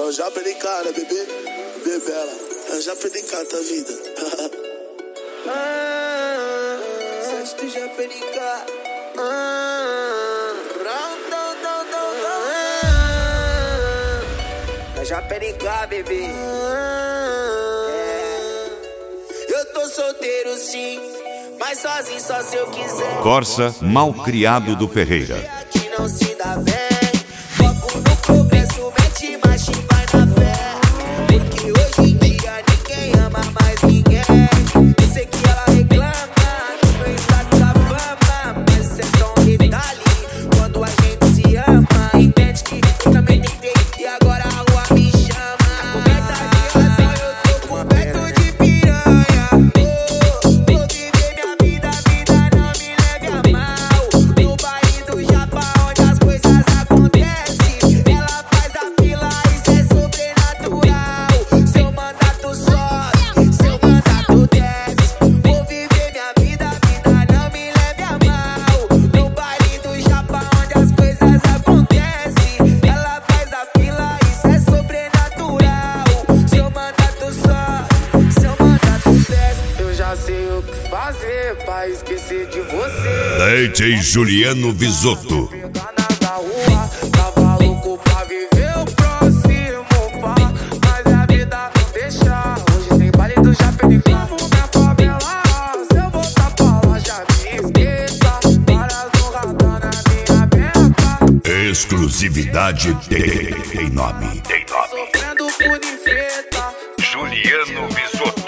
Eu já perdi cara, bebê, bebela. Eu já perdi cara da vida. Sente tu já perdi cara. Eu já perdi cara, bebê. Eu tô solteiro sim, mas sozinho só se eu quiser. Corsa, malcriado do Ferreira. Aqui não se dá bem. Foco no progresso, mete marcha e vai na fé. Porque hoje em dia ninguém ama mais ninguém. Eu sei que ela reclama do meu estado da fama, mas isso é só um detalhe. Quando a gente se ama, entende que eu também tentei e agora a rua me chama. Coberta de razão, eu tô coberto de piranha. Vou viver minha vida, a vida não me leve a mal. No baile do Japão, onde as coisas acontecem, ela faz a fila, isso é sobrenatural. Seu mandato sobe, seu mandato desce. Vou viver minha vida, a vida não me leve a mal. No baile do Japão, onde as coisas acontecem, ela faz a fila, isso é sobrenatural. Seu mandato sobe, seu mandato desce. Eu já sei o que fazer pra esquecer de você. DJ Juliano Visotto. Na rua, tava louco pra viver o próximo pá, mas a vida não deixa. Hoje tem baile do Japão, como minha favela. Se eu voltar pra lá, já me esqueça. Várias no radar na minha beca. Exclusividade tem nome. Sofrendo por infeta. Juliano Visotto.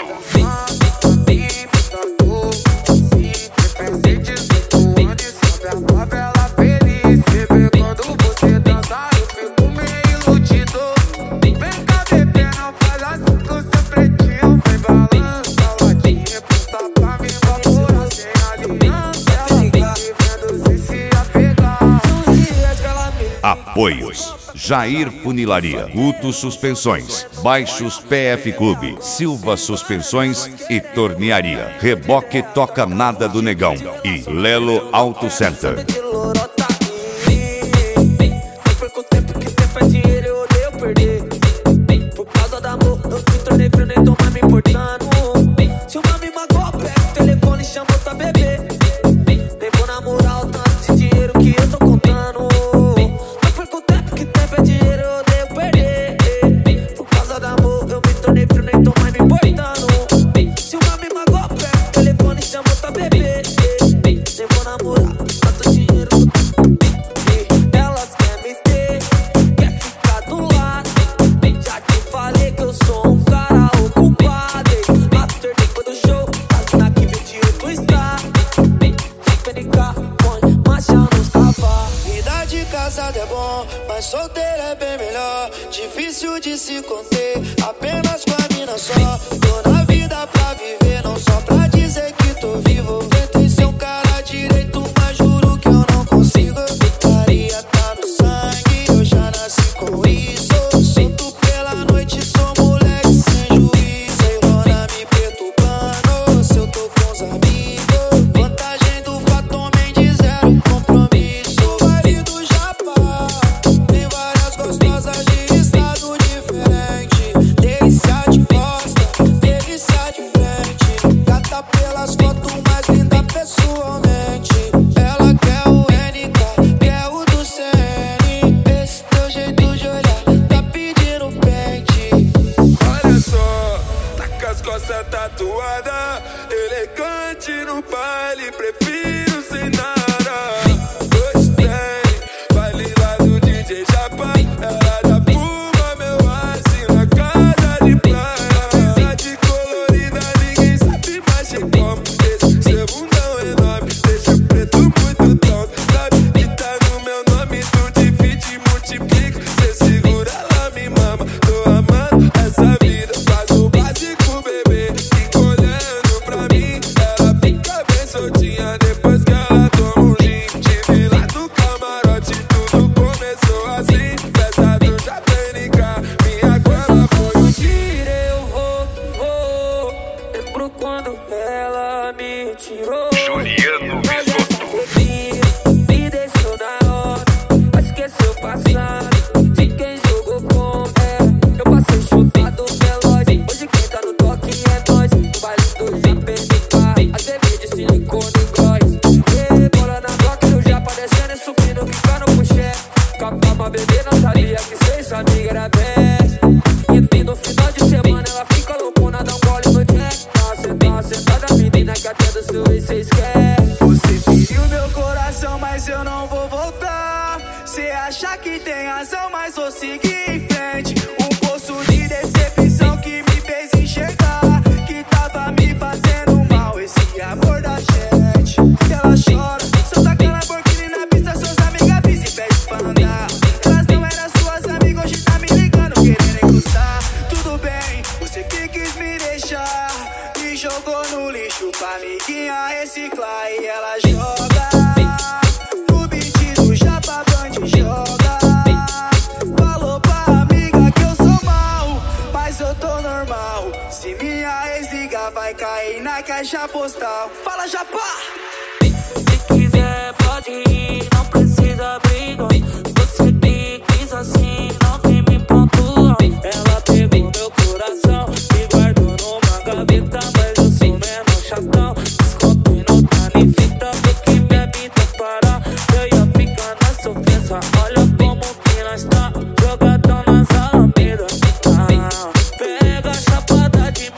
Apoios: Jair Funilaria, Guto Suspensões, Baixos PF Clube, Silva Suspensões e Tornearia, Reboque Toca Nada do Negão e Lelo Auto Center. Por causa do amor, eu me tornei frio, nem tô mais me importando. Se uma me magoou, pega o telefone e chama outra bebê. Nem vou namorar o tanto de dinheiro que eu tô contando. Não perco tempo, que tempo é dinheiro, eu odeio perder. Por causa do amor, eu me tornei frio, nem tô mais me importando. Se uma me magoou, pega o telefone e chama outra bebê. Nem vou namorar tanto dinheiro. Elas querem me ter, quer ficar do lado. Já te falei que eu sou um cara ocupado. After depois do show, as mina que 28 está. PNK, põe marcha nos cavalos. Vida de casado é bom, mas solteiro é bem melhor. Difícil de se conter, apenas com a mina só. Tô na vida pra viver, não só pra dizer que tô vivo. Tentei ser um cara direito, mas juro que eu não consigo. Putaria tá no sangue, eu já nasci com isso. Solto pela noite, sou moleque sem juízo. Sei rola me perturbando, se eu tô com os amigos. Vantagem do fato, homem de zero compromisso. Baile do Japão, tem várias gostosas de estado diferente. Delícia de costa, delícia de frente. Gata pelas fotos, mais linda pessoalmente. Ela quer o NK, quer o do CN. Esse teu jeito de olhar, tá pedindo pente. Olha só, tá com as costas tatuadas, elegante no baile, prefiro sem nada. Hoje tem baile lá do DJ Japão, ela já fuma meu ice na casa de praia. Amizade colorida, ninguém sabe mais de como. Esse seu bundão enorme, deixa preto muito tonto. Sabe que tá no meu nome, tu divide e multiplica. Cê segura lá, me mama, tô amando essa vida. Faz o básico, bebê, fica olhando pra mim. Ela fica bem soltinha depois que ela toma. bebê não sabia que ser sua amiga era best. E no final de semana ela fica loucona, dá um gole no jack. Tá sentada menina que até do seu ex cê esquece. Você feriu meu coração, mas eu não vou voltar. Cê acha que tem razão, mas vou seguir em frente. Um poço de decepção que me fez enxergar que tava me fazendo mal esse amor da gente. E ela chora, só taca Lamborghini na pista, suas amigas pisam e pede pra andar. Elas não eram suas amigas, hoje tá me ligando, querendo encostar. Tudo bem, você que quis me deixar, me jogou no lixo pra amiguinha reciclar. E ela joga no beat do Japa Band, joga. Falou pra amiga que eu sou mal, mas eu tô normal. Se minha ex ligar vai cair na caixa postal. Fala, Japa! Se quiser pode ir, não precisa brigar. Você me quis assim, não vem me pontuar. Ela pegou meu coração e guardou numa gaveta, mas eu sou menos chatão. Descontei não tá nem fita, vê que minha vida parar. Eu ia ficar nessa ofensa, olha como que nós tá jogadão nas alamedas. Pega a chapada de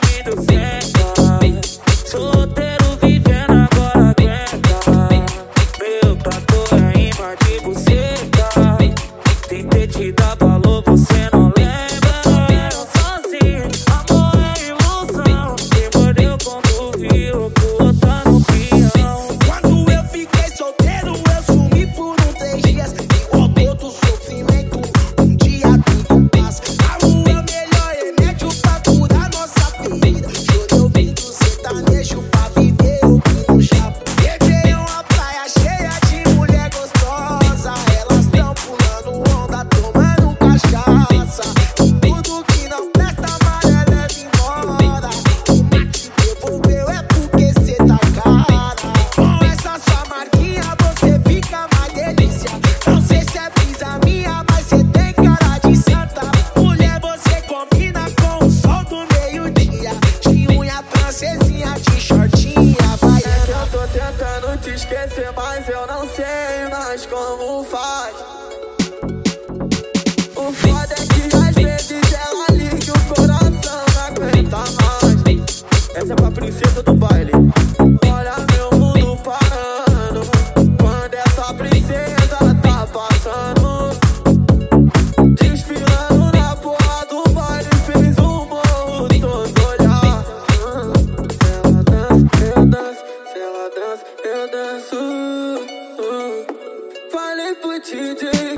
1.200, solteiro vivendo agora aguenta. Meu tatu é imã de buceta, tentei te dar valor, você não lembra. Eu sozinho, amor é ilusão. Se mordeu quando viu que o outro tá no peão. Quando eu fiquei solteiro, eu sumi por 3 dias. Igual todo sofrimento, um dia tudo passa. A rua é o melhor remédio pra curar nossa ferida. Chorei ouvindo sertanejo pra viver o que no chapa. Levei uma praia cheia de mulher gostosa. Elas tão pulando onda, tomando cachaça. Tudo que não presta, amarela leva embora. O mate devolveu é porque cê tá cara. Com essa sua marquinha você fica mais delícia. Não sei se é brisa minha, mas cê tem cara de santa. Mulher, você combina com o sol do meio-dia. De unha francesinha, de shortinha baiana. Eu tô tentando te esquecer, mas eu não sei mais como faz. O foda é que às vezes ela liga e o coração não aguenta mais. Essa é pra princesa do baile. Olha meu mundo parando quando essa princesa tá passando. Desfilando na porra do baile, fez o morro todo olhar. Se ela dança, eu danço. Se ela dança, eu danço. Falei pro DJ